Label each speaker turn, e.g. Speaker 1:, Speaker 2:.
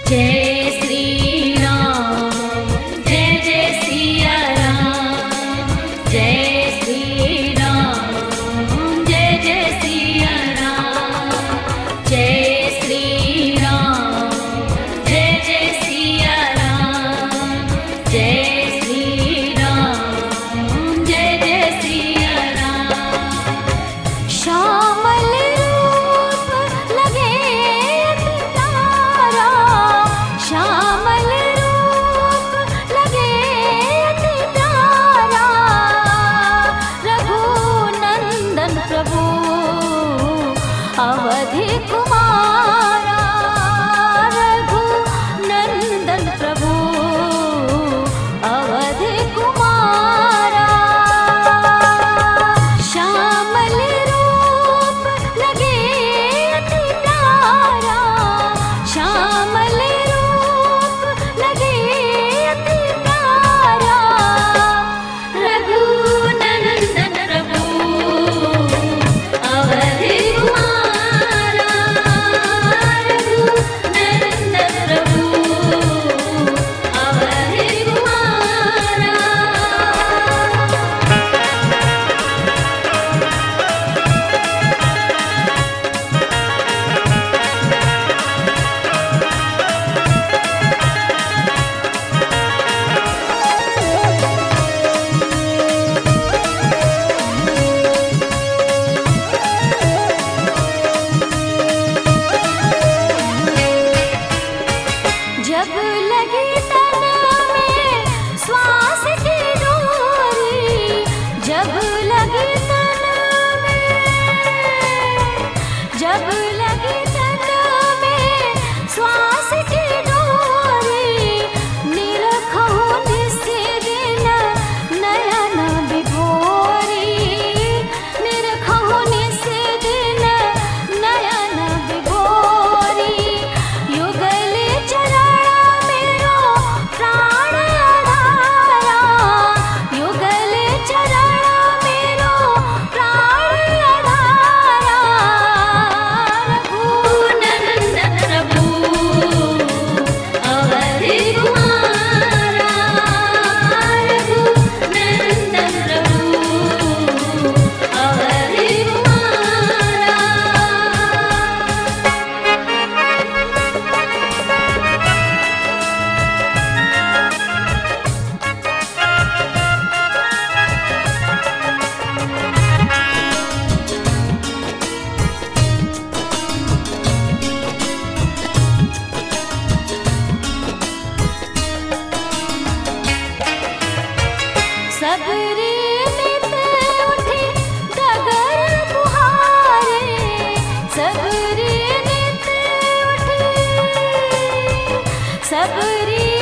Speaker 1: जय श्री राम, जय जय सिया राम, जय श्री राम, जय जय सिया राम, जय श्री राम, जय जय सिया राम, जय श्री राम, जय जय सिया राम। श्यामल रूप लगे अति प्यारा, श्यामल रूप लगे अति प्यारा, रघुनंदन प्रभु अवधि कुमारा, रघुनंदन प्रभु अवधि कुमारा। श्यामल रूप लगे अति प्यारा, श्यामल रूप लगे अति प्यारा, रघुनंदन प्रभु अवधि कुमारा, रघुनंदन प्रभु अवधि कुमारा। जब लगी तन में श्वास की डोरी, जब लगी तन में, जब लगी तन में श्वास की डोरी, निरखहु निस दिन नयन विभोरी, निरखहु निस दिन नयन विभोरी, युगल चरण मेरो प्राण आधारा, युगल चरण मेरो प्राण आधारा, रघुनंदन प्रभु अवधि कुमारा, रघुनंदन प्रभु अवधि कुमारा। सबरी नित उठी डगर बुहारे, सबरी नित उठी, सबरी